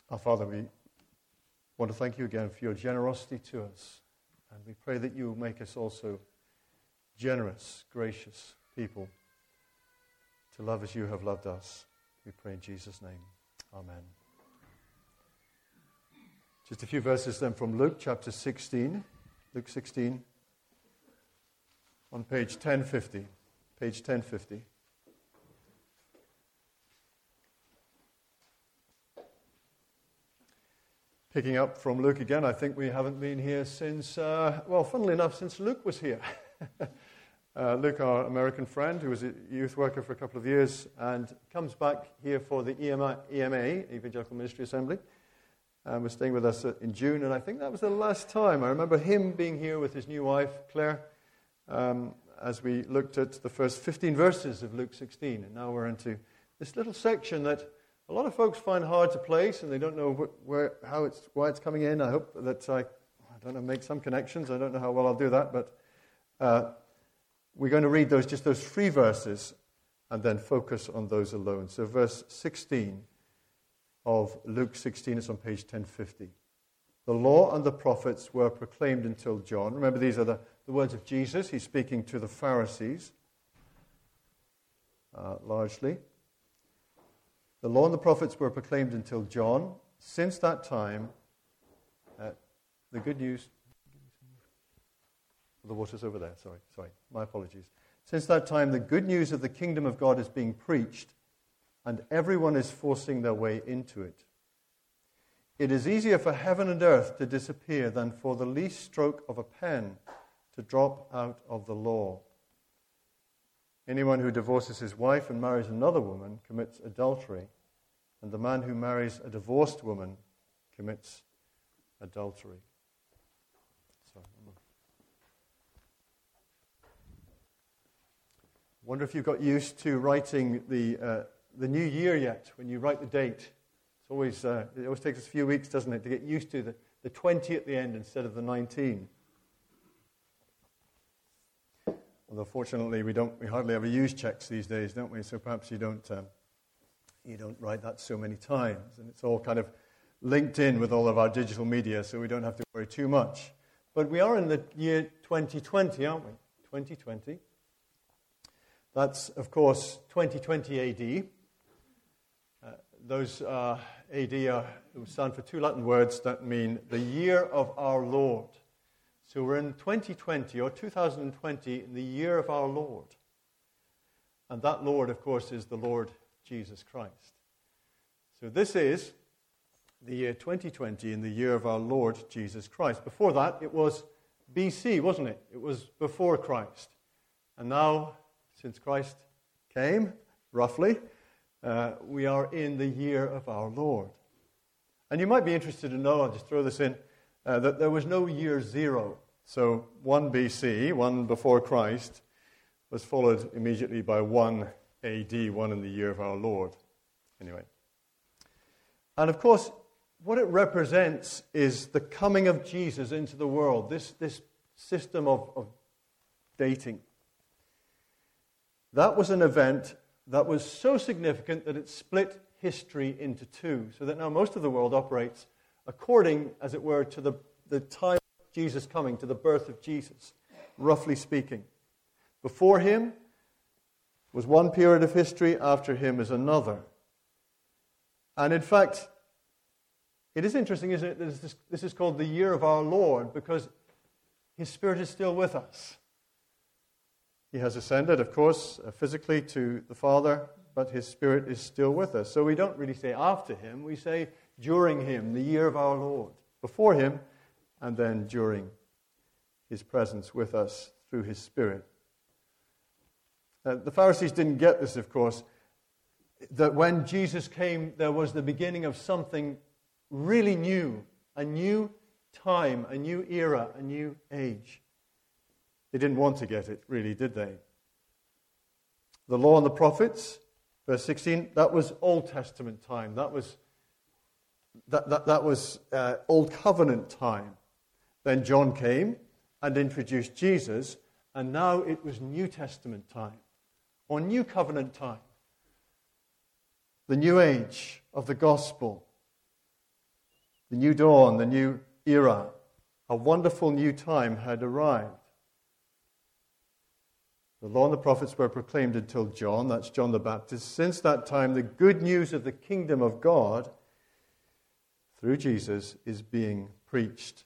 Our Father, we want to thank you again for your generosity to us. And we pray that you will make us also generous, gracious people to love as you have loved us. We pray in Jesus' name. Amen. Just a few verses then from Luke chapter 16. Luke 16 on page 1050. Page 1050. Picking up from Luke again, I think we haven't been here since, funnily enough, since Luke was here. Luke, our American friend, who was a youth worker for a couple of years, and comes back here for the EMA, Evangelical Ministry Assembly, and was staying with us in June, and I think that was the last time. I remember him being here with his new wife, Claire, as we looked at the first 15 verses of Luke 16, and now we're into this little section that a lot of folks find hard to place, and they don't know why it's coming in. I hope that I don't know, make some connections. I don't know how well I'll do that, but we're going to read those 3 verses and then focus on those alone. So verse 16 of Luke 16 is on page 1050. The law and the prophets were proclaimed until John. Remember, these are the words of Jesus. He's speaking to the Pharisees, largely. The law and the prophets were proclaimed until John. Since that time, the good news... The water's over there, sorry, my apologies. Since that time, the good news of the kingdom of God is being preached, and everyone is forcing their way into it. It is easier for heaven and earth to disappear than for the least stroke of a pen to drop out of the law. Anyone who divorces his wife and marries another woman commits adultery, and the man who marries a divorced woman commits adultery. I wonder if you've got used to writing the new year yet, when you write the date. It always takes us a few weeks, doesn't it, to get used to the 20 at the end instead of the 19. Although fortunately we hardly ever use checks these days, don't we? So perhaps you don't write that so many times, and it's all kind of linked in with all of our digital media, so we don't have to worry too much. But we are in the year 2020, aren't we? 2020. That's, of course, 2020 AD. Those AD stand for 2 Latin words that mean the year of our Lord. So we're in 2020, or 2020, in the year of our Lord. And that Lord, of course, is the Lord Jesus Christ. So this is the year 2020 in the year of our Lord Jesus Christ. Before that, it was BC, wasn't it? It was before Christ. And now, since Christ came, roughly, we are in the year of our Lord. And you might be interested to know, I'll just throw this in, that there was no year 0. So 1 BC, 1 before Christ, was followed immediately by 1 AD, 1 in the year of our Lord. Anyway. And of course, what it represents is the coming of Jesus into the world, this system of dating. That was an event that was so significant that it split history into 2, so that now most of the world operates according, as it were, to the time of Jesus coming, to the birth of Jesus, roughly speaking. Before him was one period of history, after him is another. And in fact, it is interesting, isn't it, that this is called the year of our Lord, because his Spirit is still with us. He has ascended, of course, physically to the Father, but his Spirit is still with us. So we don't really say after him, we say during him, the year of our Lord. Before him, and then during his presence with us through his Spirit. The Pharisees didn't get this, of course, that when Jesus came, there was the beginning of something really new, a new time, a new era, a new age. They didn't want to get it, really, did they? The law and the prophets, verse 16, that was Old Testament time. That was Old Covenant time. Then John came and introduced Jesus, and now it was New Testament time, or New Covenant time. The new age of the gospel. The new dawn, the new era, a wonderful new time had arrived. The law and the prophets were proclaimed until John, that's John the Baptist. Since that time, the good news of the kingdom of God, through Jesus, is being preached.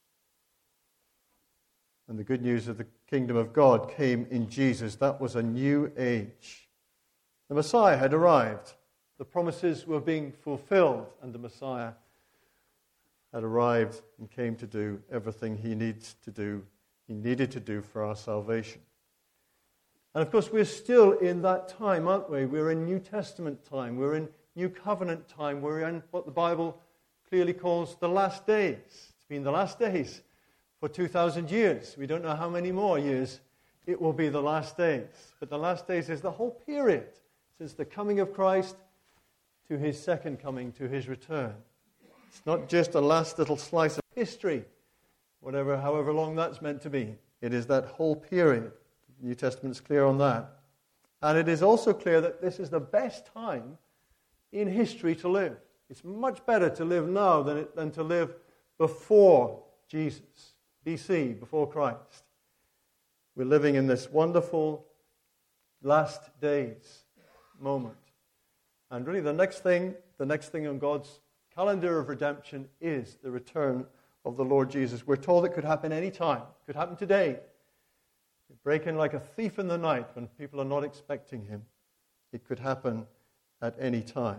And the good news of the kingdom of God came in Jesus. That was a new age. The Messiah had arrived. The promises were being fulfilled, and the Messiah had arrived and came to do everything he needed to do for our salvation. And of course, we're still in that time, aren't we? We're in New Testament time. We're in New Covenant time. We're in what the Bible clearly calls the last days. It's been the last days for 2,000 years. We don't know how many more years it will be the last days. But the last days is the whole period since the coming of Christ to his second coming, to his return. It's not just a last little slice of history, however long that's meant to be. It is that whole period. The New Testament is clear on that. And it is also clear that this is the best time in history to live. It's much better to live now than to live before Jesus, BC, before Christ. We're living in this wonderful last days moment. And really the next thing on God's calendar of redemption is the return of the Lord Jesus. We're told it could happen any time. It could happen today. He'd break in like a thief in the night when people are not expecting him. It could happen at any time.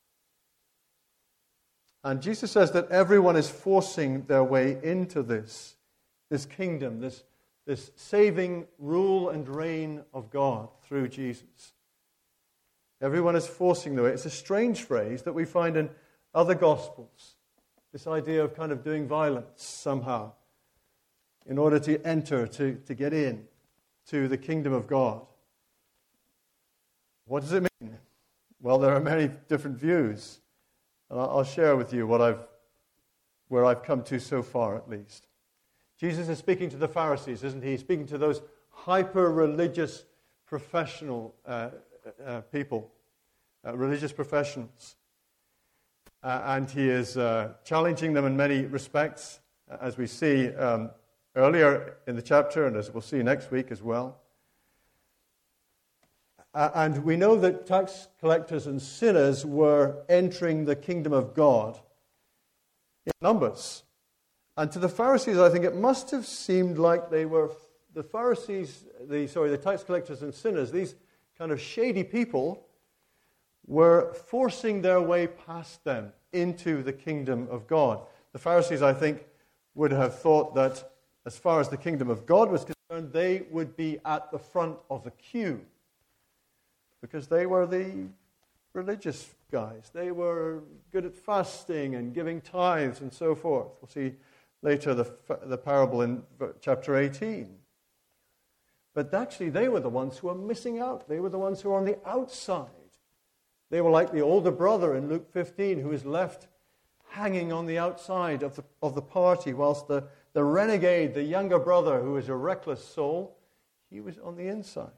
And Jesus says that everyone is forcing their way into this kingdom, this saving rule and reign of God through Jesus. Everyone is forcing their way. It's a strange phrase that we find in other Gospels. This idea of kind of doing violence somehow in order to enter, to get in to the kingdom of God. What does it mean? Well, there are many different views. And I'll share with you where I've come to so far, at least. Jesus is speaking to the Pharisees, isn't he? He's speaking to those hyper-religious professional people, religious professionals. And he is challenging them in many respects, as we see earlier in the chapter, and as we'll see next week as well. And we know that tax collectors and sinners were entering the kingdom of God in numbers. And to the Pharisees, I think it must have seemed like they were, the tax collectors and sinners, these kind of shady people, were forcing their way past them into the kingdom of God. The Pharisees, I think, would have thought that as far as the kingdom of God was concerned, they would be at the front of the queue, because they were the religious guys. They were good at fasting and giving tithes and so forth. We'll see later the parable in chapter 18. But actually, they were the ones who were missing out. They were the ones who were on the outside. They were like the older brother in Luke 15 who is left hanging on the outside of the party, whilst the renegade, the younger brother who is a reckless soul, he was on the inside.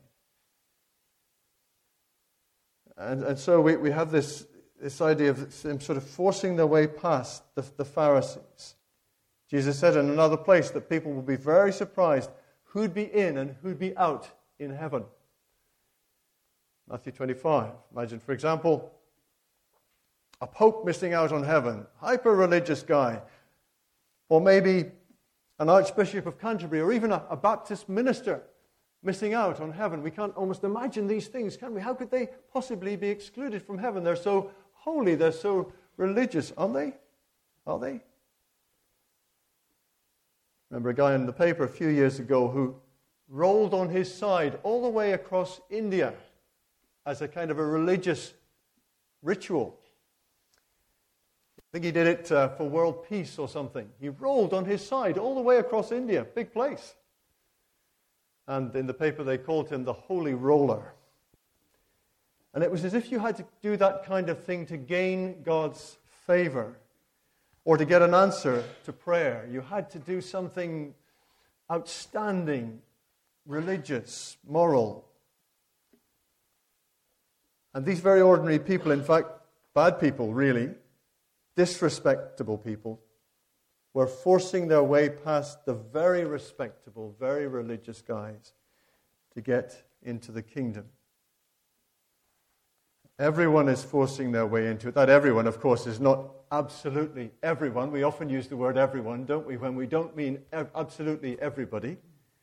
And so we have this idea of them sort of forcing their way past the Pharisees. Jesus said in another place that people will be very surprised who'd be in and who'd be out in heaven. Matthew 25. Imagine, for example, a pope missing out on heaven, hyper-religious guy, or maybe an archbishop of Canterbury, or even a Baptist minister missing out on heaven. We can't almost imagine these things, can we? How could they possibly be excluded from heaven? They're so holy, they're so religious, aren't they? Are they? Remember a guy in the paper a few years ago who rolled on his side all the way across India as a kind of a religious ritual. I think he did it for world peace or something. He rolled on his side all the way across India, big place. And in the paper they called him the Holy Roller. And it was as if you had to do that kind of thing to gain God's favor or to get an answer to prayer. You had to do something outstanding, religious, moral. And these very ordinary people, in fact, bad people really, disrespectable people were forcing their way past the very respectable, very religious guys to get into the kingdom. Everyone is forcing their way into it. That everyone, of course, is not absolutely everyone. We often use the word everyone, don't we, when we don't mean absolutely everybody.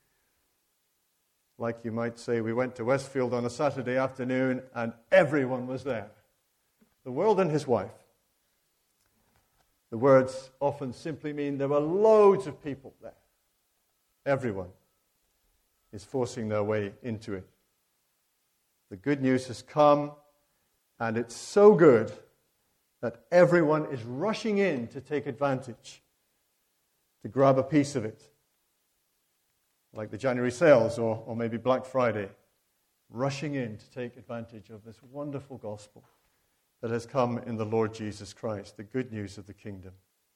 Like you might say, we went to Westfield on a Saturday afternoon and everyone was there. The world and his wife. The words often simply mean there were loads of people there. Everyone is forcing their way into it. The good news has come, and it's so good that everyone is rushing in to take advantage, to grab a piece of it. Like the January sales or maybe Black Friday, rushing in to take advantage of this wonderful gospel that has come in the Lord Jesus Christ, the good news of the kingdom.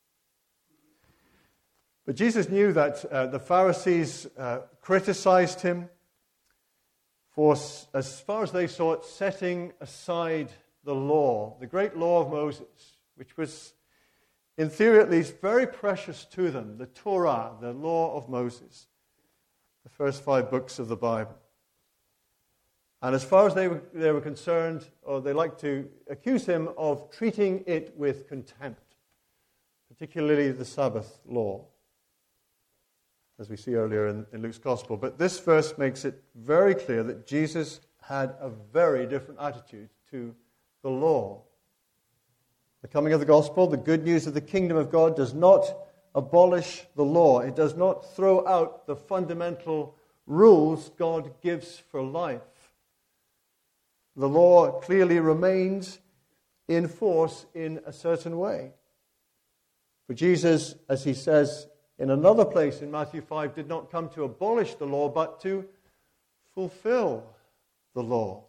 But Jesus knew that the Pharisees criticized him for, as far as they saw it, setting aside the law, the great law of Moses, which was, in theory at least, very precious to them, the Torah, the law of Moses, the first 5 books of the Bible. And as far as they were concerned, or they like to accuse him of treating it with contempt, particularly the Sabbath law, as we see earlier in Luke's Gospel. But this verse makes it very clear that Jesus had a very different attitude to the law. The coming of the Gospel, the good news of the kingdom of God, does not abolish the law. It does not throw out the fundamental rules God gives for life. The law clearly remains in force in a certain way. For Jesus, as he says in another place in Matthew 5, did not come to abolish the law, but to fulfill the law.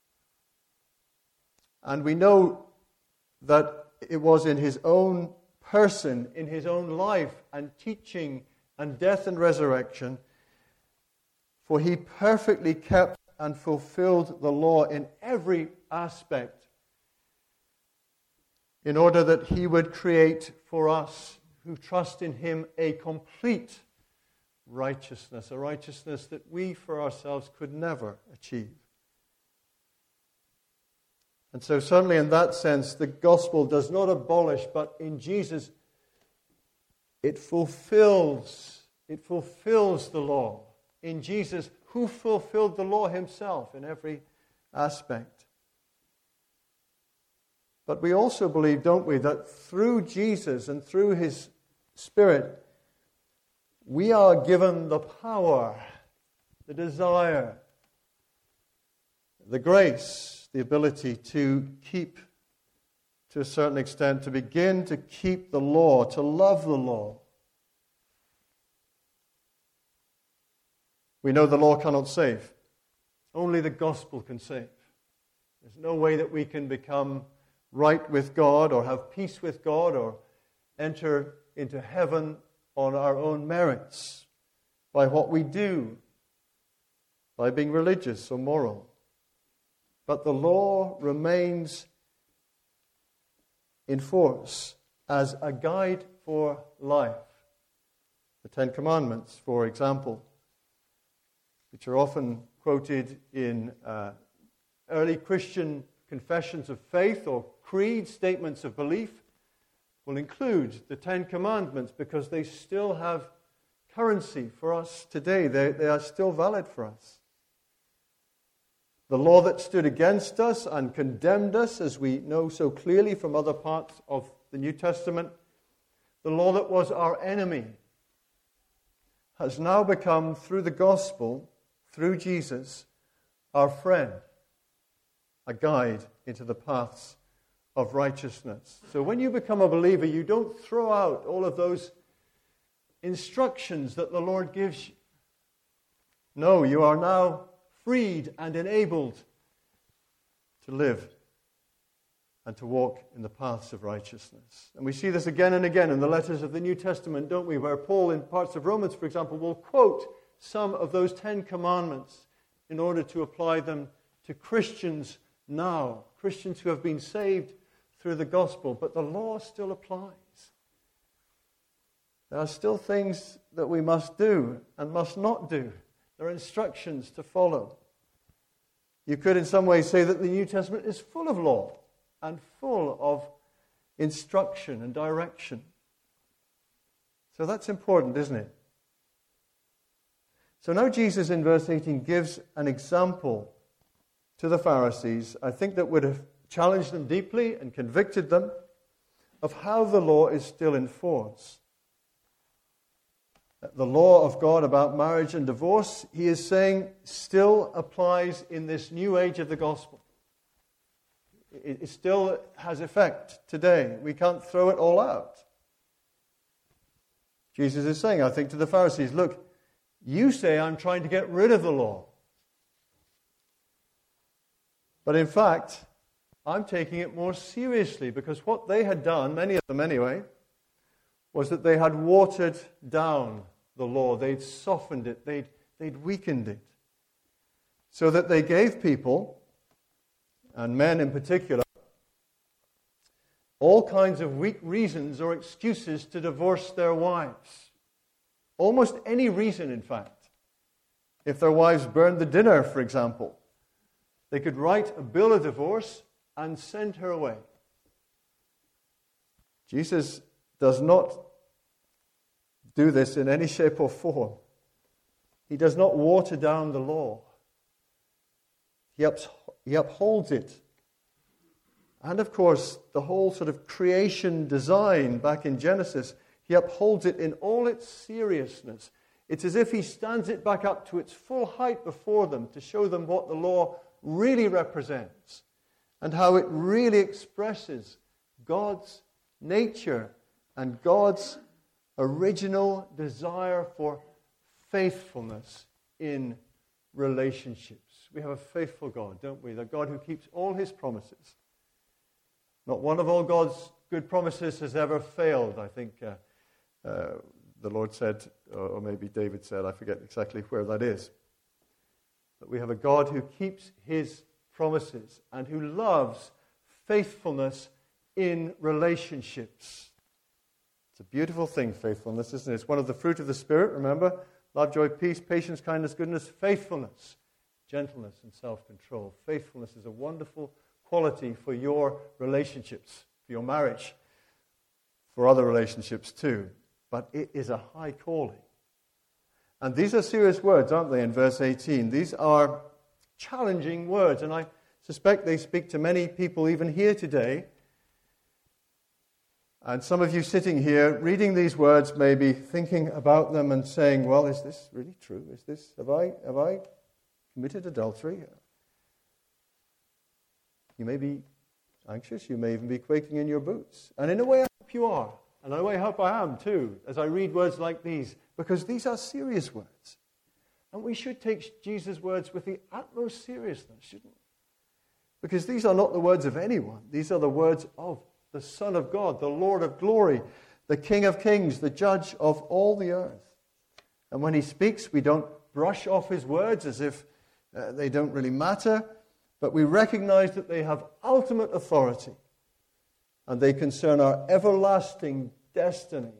And we know that it was in his own person, in his own life and teaching and death and resurrection, for he perfectly kept and fulfilled the law in every aspect, in order that he would create for us who trust in him a complete righteousness, a righteousness that we for ourselves could never achieve. And so certainly in that sense, the gospel does not abolish, but in Jesus, it fulfills the law. In Jesus, who fulfilled the law himself in every aspect. But we also believe, don't we, that through Jesus and through his Spirit, we are given the power, the desire, the grace, the ability to keep, to a certain extent, to begin to keep the law, to love the law. We know the law cannot save. Only the gospel can save. There's no way that we can become right with God or have peace with God or enter into heaven on our own merits by what we do, by being religious or moral. But the law remains in force as a guide for life. The 10 Commandments, for example, which are often quoted in early Christian confessions of faith or creed, statements of belief, will include the 10 Commandments because they still have currency for us today. They are still valid for us. The law that stood against us and condemned us, as we know so clearly from other parts of the New Testament, the law that was our enemy, has now become, through the gospel, through Jesus, our friend, a guide into the paths of righteousness. So when you become a believer, you don't throw out all of those instructions that the Lord gives you. No, you are now freed and enabled to live and to walk in the paths of righteousness. And we see this again and again in the letters of the New Testament, don't we? Where Paul, in parts of Romans, for example, will quote some of those 10 Commandments in order to apply them to Christians now, Christians who have been saved through the gospel, but the law still applies. There are still things that we must do and must not do. There are instructions to follow. You could in some ways say that the New Testament is full of law and full of instruction and direction. So that's important, isn't it? So now Jesus in verse 18 gives an example to the Pharisees, I think that would have challenged them deeply and convicted them of how the law is still in force. The law of God about marriage and divorce, he is saying, still applies in this new age of the gospel. It still has effect today. We can't throw it all out. Jesus is saying, I think, to the Pharisees, look, you say I'm trying to get rid of the law. But in fact, I'm taking it more seriously, because what they had done, many of them anyway, was that they had watered down the law. They'd softened it. They'd weakened it. So that they gave people, and men in particular, all kinds of weak reasons or excuses to divorce their wives. Almost any reason, in fact. If their wives burned the dinner, for example, they could write a bill of divorce and send her away. Jesus does not do this in any shape or form. He does not water down the law. He upholds it. And of course, the whole sort of creation design back in Genesis, he upholds it in all its seriousness. It's as if he stands it back up to its full height before them to show them what the law really represents and how it really expresses God's nature and God's original desire for faithfulness in relationships. We have a faithful God, don't we? The God who keeps all his promises. Not one of all God's good promises has ever failed, I think the Lord said, or maybe David said, I forget exactly where that is. But we have a God who keeps his promises and who loves faithfulness in relationships. It's a beautiful thing, faithfulness, isn't it? It's one of the fruit of the Spirit, remember? Love, joy, peace, patience, kindness, goodness, faithfulness, gentleness, and self-control. Faithfulness is a wonderful quality for your relationships, for your marriage, for other relationships too. But it is a high calling. And these are serious words, aren't they, in verse 18? These are challenging words, and I suspect they speak to many people even here today. And some of you sitting here, reading these words, may be thinking about them and saying, well, is this really true? Have I committed adultery? You may be anxious, you may even be quaking in your boots. And in a way, I hope you are. And in a way, I hope I am too, as I read words like these, because these are serious words. And we should take Jesus' words with the utmost seriousness, shouldn't we? Because these are not the words of anyone. These are the words of the Son of God, the Lord of glory, the King of kings, the Judge of all the earth. And when he speaks, we don't brush off his words as if they don't really matter, but we recognize that they have ultimate authority and they concern our everlasting destiny.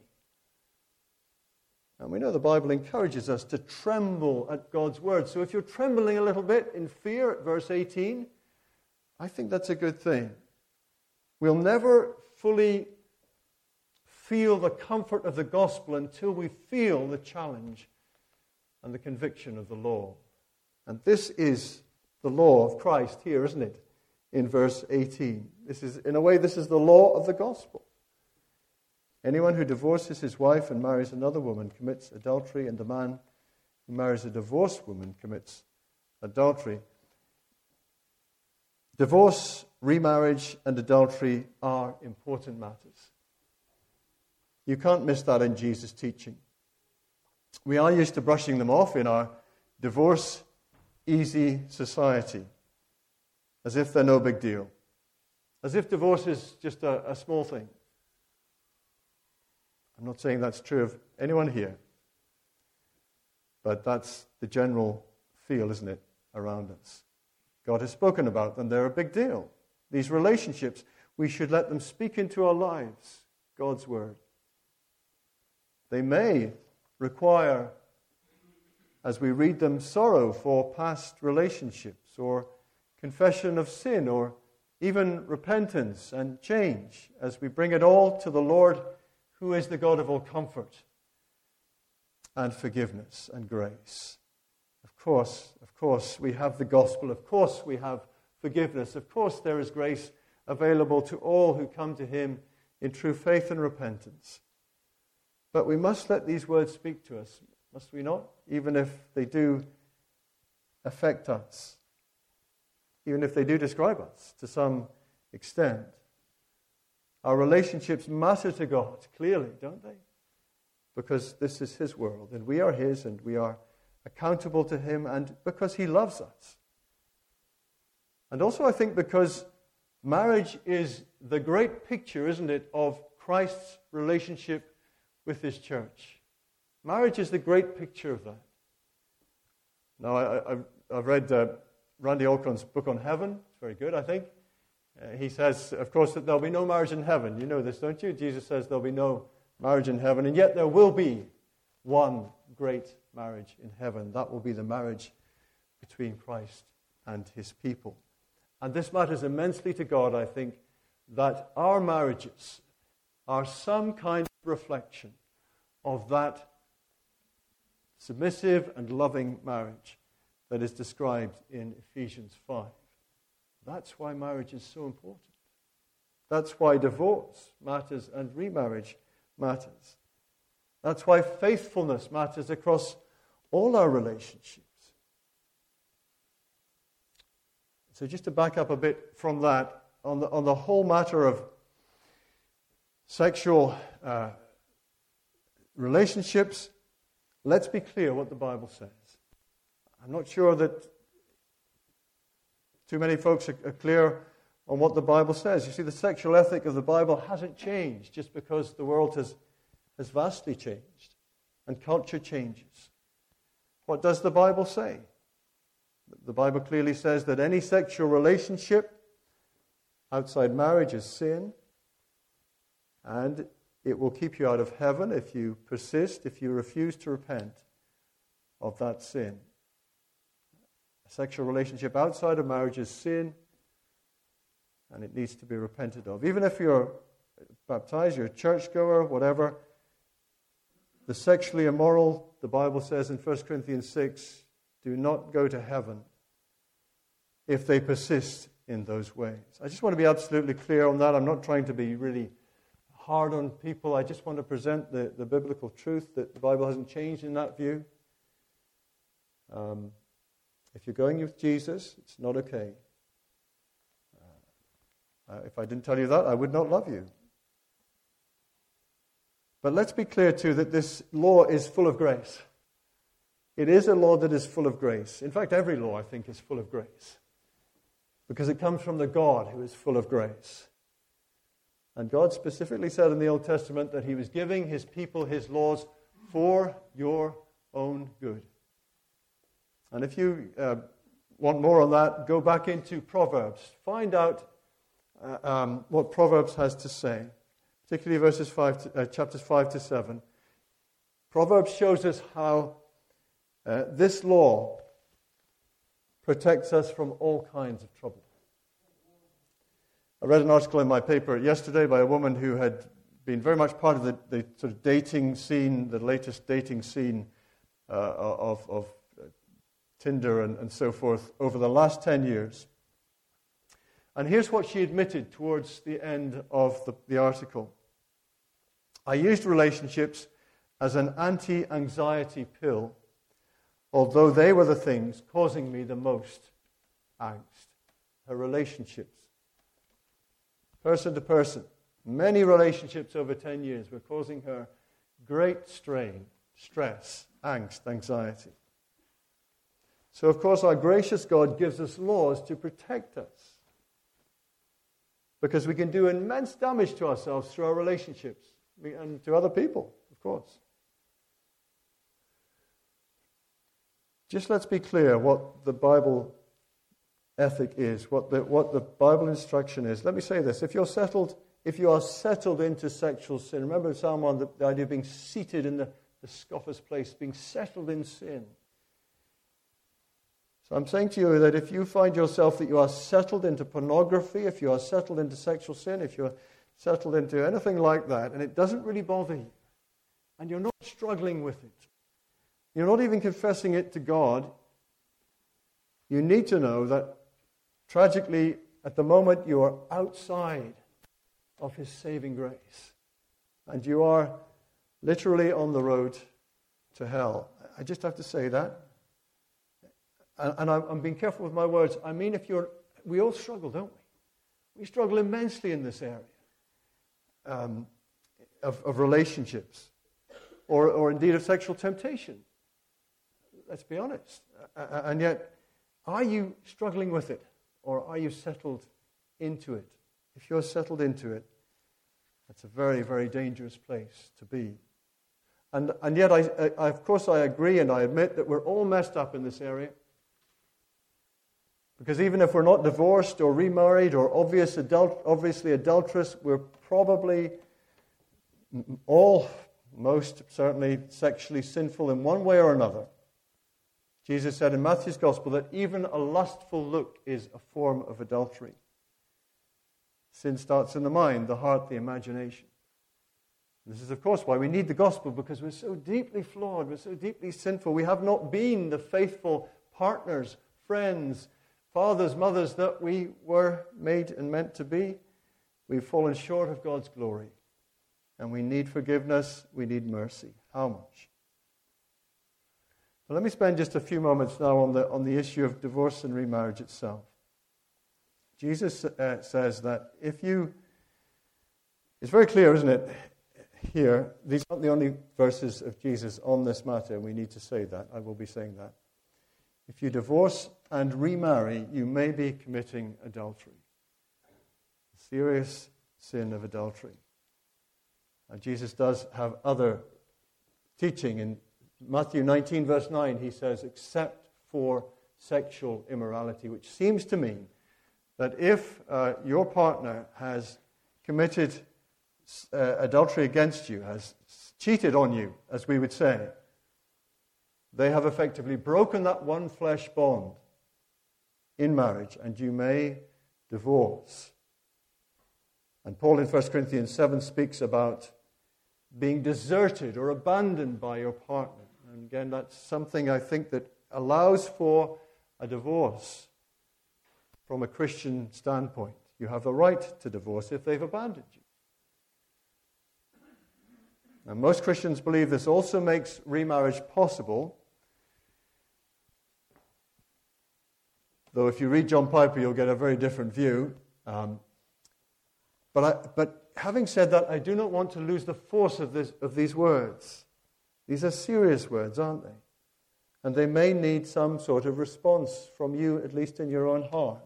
And we know the Bible encourages us to tremble at God's word. So if you're trembling a little bit in fear at verse 18, I think that's a good thing. We'll never fully feel the comfort of the gospel until we feel the challenge and the conviction of the law. And this is the law of Christ here, isn't it? In verse 18. This is the law of the gospel. Anyone who divorces his wife and marries another woman commits adultery, and the man who marries a divorced woman commits adultery. Divorce, remarriage, and adultery are important matters. You can't miss that in Jesus' teaching. We are used to brushing them off in our divorce-easy society, as if they're no big deal, as if divorce is just a small thing. I'm not saying that's true of anyone here, but that's the general feel, isn't it, around us. God has spoken about them. They're a big deal. These relationships, we should let them speak into our lives God's word. They may require, as we read them, sorrow for past relationships, or confession of sin, or even repentance and change, as we bring it all to the Lord, who is the God of all comfort and forgiveness and grace. Of course, we have the gospel. Of course, we have forgiveness. Of course, there is grace available to all who come to him in true faith and repentance. But we must let these words speak to us, must we not? Even if they do affect us, even if they do describe us to some extent. Our relationships matter to God, clearly, don't they? Because this is his world, and we are his, and we are accountable to him, and because he loves us. And also, I think, because marriage is the great picture, isn't it, of Christ's relationship with his church. Marriage is the great picture of that. Now, I've read Randy Alcorn's book on heaven. It's very good, I think. He says, of course, that there'll be no marriage in heaven. You know this, don't you? Jesus says there'll be no marriage in heaven, and yet there will be one great marriage in heaven. That will be the marriage between Christ and his people. And this matters immensely to God, I think, that our marriages are some kind of reflection of that submissive and loving marriage that is described in Ephesians 5. That's why marriage is so important. That's why divorce matters and remarriage matters. That's why faithfulness matters across all our relationships. So just to back up a bit from that, on the whole matter of sexual relationships, let's be clear what the Bible says. I'm not sure that too many folks are clear on what the Bible says. You see, the sexual ethic of the Bible hasn't changed just because the world has vastly changed and culture changes. What does the Bible say? The Bible clearly says that any sexual relationship outside marriage is sin, and it will keep you out of heaven if you persist, if you refuse to repent of that sin. A sexual relationship outside of marriage is sin, and it needs to be repented of. Even if you're baptized, you're a churchgoer, whatever, the sexually immoral, the Bible says in 1 Corinthians 6, do not go to heaven if they persist in those ways. I just want to be absolutely clear on that. I'm not trying to be really hard on people. I just want to present the biblical truth that the Bible hasn't changed in that view. If you're going with Jesus, it's not okay. If I didn't tell you that, I would not love you. But let's be clear too that this law is full of grace. It is a law that is full of grace. In fact, every law, I think, is full of grace. Because it comes from the God who is full of grace. And God specifically said in the Old Testament that he was giving his people his laws for your own good. And if you want more on that, go back into Proverbs. Find out what Proverbs has to say, particularly chapters 5 to 7. Proverbs shows us how this law protects us from all kinds of trouble. I read an article in my paper yesterday by a woman who had been very much part of the sort of dating scene, the latest dating scene of Tinder and so forth over the last 10 years. And here's what she admitted towards the end of the article. I used relationships as an anti-anxiety pill, although they were the things causing me the most angst. Her relationships. Person to person. Many relationships over 10 years were causing her great strain, stress, angst, anxiety. So, of course, our gracious God gives us laws to protect us. Because we can do immense damage to ourselves through our relationships and to other people, of course. Just let's be clear what the Bible ethic is, what the Bible instruction is. Let me say this. If you are settled into sexual sin, remember Psalm 1, the idea of being seated in the scoffer's place, being settled in sin. So I'm saying to you that if you find yourself that you are settled into pornography, if you are settled into sexual sin, if you're settled into anything like that, and it doesn't really bother you, and you're not struggling with it, you're not even confessing it to God, you need to know that tragically, at the moment, you are outside of His saving grace. And you are literally on the road to hell. I just have to say that. And I'm being careful with my words. I mean, we all struggle, don't we? We struggle immensely in this area of relationships, or indeed of sexual temptation. Let's be honest. And yet, are you struggling with it, or are you settled into it? If you're settled into it, that's a very, very dangerous place to be. And yet, of course, I agree and I admit that we're all messed up in this area. Because even if we're not divorced or remarried or obviously adulterous, we're probably all, most certainly, sexually sinful in one way or another. Jesus said in Matthew's Gospel that even a lustful look is a form of adultery. Sin starts in the mind, the heart, the imagination. This is, of course, why we need the Gospel, because we're so deeply flawed, we're so deeply sinful. We have not been the faithful partners, friends, fathers, mothers that we were made and meant to be. We've fallen short of God's glory. And we need forgiveness, we need mercy. How much? Well, let me spend just a few moments now on the issue of divorce and remarriage itself. Jesus says that it's very clear, isn't it, here, these aren't the only verses of Jesus on this matter, and we need to say that. I will be saying that. If you divorce and remarry, you may be committing adultery. A serious sin of adultery. And Jesus does have other teaching. In Matthew 19, verse 9, he says, except for sexual immorality, which seems to mean that if your partner has committed adultery against you, has cheated on you, as we would say, they have effectively broken that one flesh bond in marriage, and you may divorce. And Paul in 1 Corinthians 7 speaks about being deserted or abandoned by your partner. And again, that's something I think that allows for a divorce from a Christian standpoint. You have the right to divorce if they've abandoned you. And most Christians believe this also makes remarriage possible. Though if you read John Piper, you'll get a very different view. But having said that, I do not want to lose the force of these words. These are serious words, aren't they? And they may need some sort of response from you, at least in your own heart.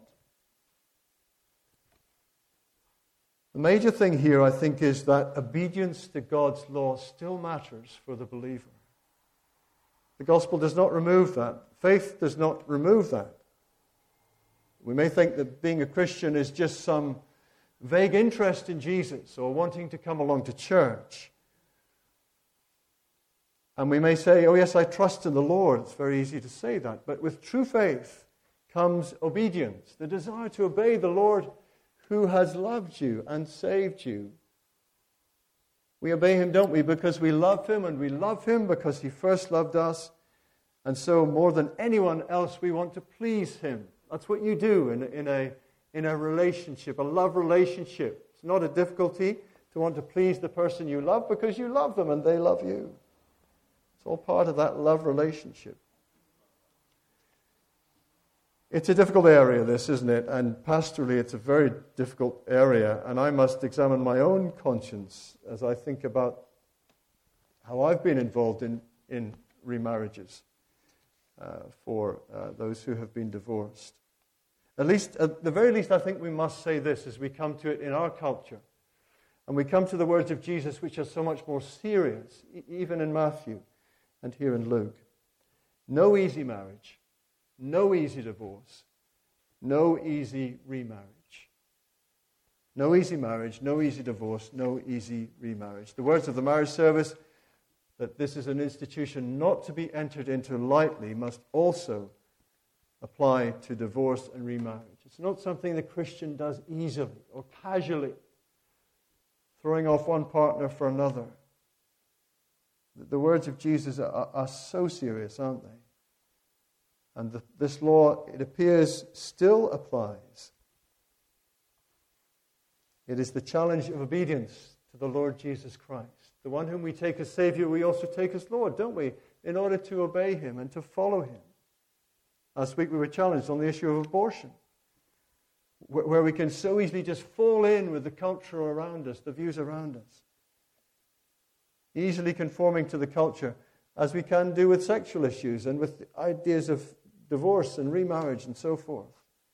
The major thing here, I think, is that obedience to God's law still matters for the believer. The gospel does not remove that. Faith does not remove that. We may think that being a Christian is just some vague interest in Jesus or wanting to come along to church. And we may say, oh yes, I trust in the Lord. It's very easy to say that. But with true faith comes obedience, the desire to obey the Lord who has loved you and saved you. We obey Him, don't we, because we love Him, and we love Him because He first loved us. And so more than anyone else, we want to please Him. That's what you do in a relationship, a love relationship. It's not a difficulty to want to please the person you love because you love them and they love you. It's all part of that love relationship. It's a difficult area, this, isn't it? And pastorally, it's a very difficult area. And I must examine my own conscience as I think about how I've been involved in remarriages for those who have been divorced. At the very least, I think we must say this as we come to it in our culture. And we come to the words of Jesus, which are so much more serious, even in Matthew and here in Luke. No easy marriage, no easy divorce, no easy remarriage. No easy marriage, no easy divorce, no easy remarriage. The words of the marriage service, that this is an institution not to be entered into lightly, must also apply to divorce and remarriage. It's not something the Christian does easily or casually, throwing off one partner for another. The words of Jesus are so serious, aren't they? And this law, it appears, still applies. It is the challenge of obedience to the Lord Jesus Christ. The one whom we take as Savior, we also take as Lord, don't we? In order to obey Him and to follow Him. Last week we were challenged on the issue of abortion, where we can so easily just fall in with the culture around us, the views around us. Easily conforming to the culture, as we can do with sexual issues and with ideas of divorce and remarriage and so forth.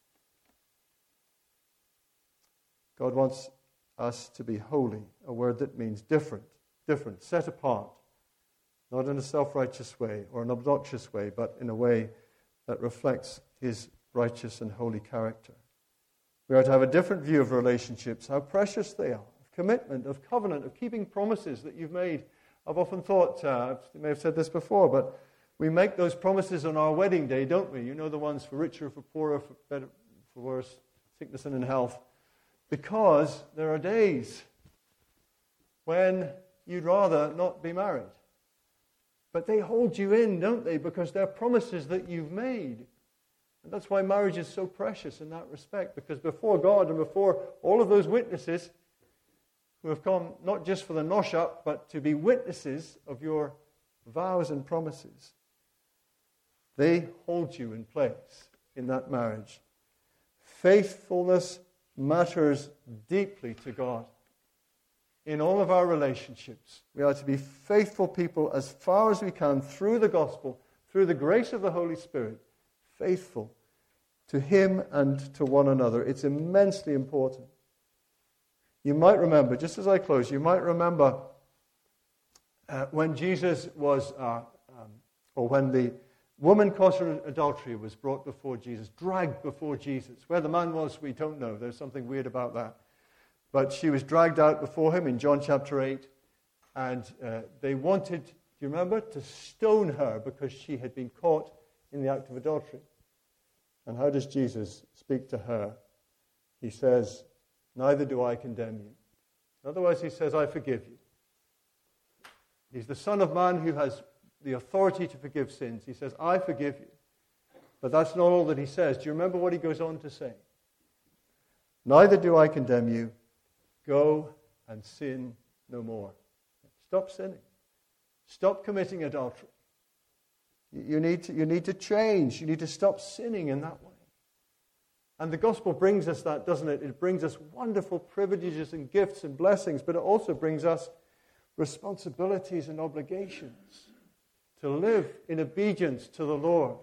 God wants us to be holy, a word that means different, set apart, not in a self-righteous way or an obnoxious way, but in a way that reflects His righteous and holy character. We are to have a different view of relationships, how precious they are, of commitment, of covenant, of keeping promises that you've made. I've often thought, I may have said this before, but we make those promises on our wedding day, don't we? You know, the ones for richer, for poorer, for better, for worse, sickness and in health. Because there are days when you'd rather not be married. But they hold you in, don't they? Because they're promises that you've made. And that's why marriage is so precious in that respect. Because before God and before all of those witnesses who have come not just for the nosh up, but to be witnesses of your vows and promises, they hold you in place in that marriage. Faithfulness matters deeply to God. In all of our relationships, we are to be faithful people as far as we can through the gospel, through the grace of the Holy Spirit, faithful to Him and to one another. It's immensely important. You might remember, just as I close, you might remember when Jesus was, or when the woman caught in adultery was brought before Jesus, dragged before Jesus. Where the man was, we don't know. There's something weird about that. But she was dragged out before him in John chapter 8. And they wanted, do you remember, to stone her because she had been caught in the act of adultery. And how does Jesus speak to her? He says, "Neither do I condemn you." Otherwise, he says, "I forgive you." He's the Son of Man who has the authority to forgive sins. He says, "I forgive you." But that's not all that he says. Do you remember what he goes on to say? "Neither do I condemn you. Go and sin no more." Stop sinning. Stop committing adultery. You need to change. You need to stop sinning in that way. And the gospel brings us that, doesn't it? It brings us wonderful privileges and gifts and blessings, but it also brings us responsibilities and obligations to live in obedience to the Lord.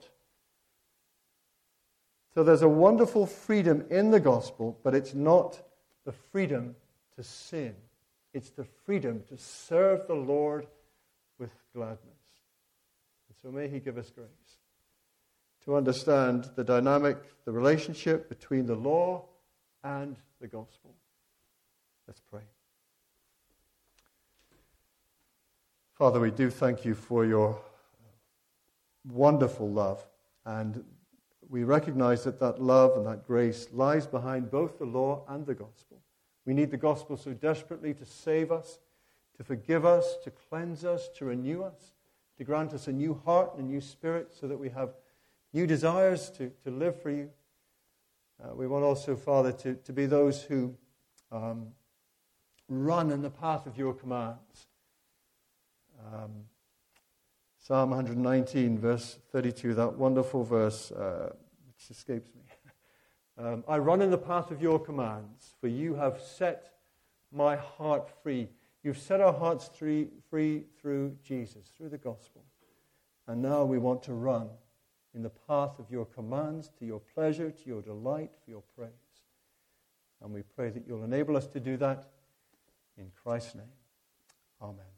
So there's a wonderful freedom in the gospel, but it's not the freedom to sin. It's the freedom to serve the Lord with gladness. And so may He give us grace to understand the dynamic, the relationship between the law and the gospel. Let's pray. Father, we do thank you for your wonderful love, and we recognize that that love and that grace lies behind both the law and the gospel. We need the gospel so desperately to save us, to forgive us, to cleanse us, to renew us, to grant us a new heart and a new spirit so that we have new desires to live for you. We want also, Father, to be those who run in the path of your commands. Psalm 119, verse 32, that wonderful verse, which escapes me. I run in the path of your commands, for you have set my heart free. You've set our hearts free through Jesus, through the gospel. And now we want to run in the path of your commands, to your pleasure, to your delight, for your praise. And we pray that you'll enable us to do that in Christ's name. Amen.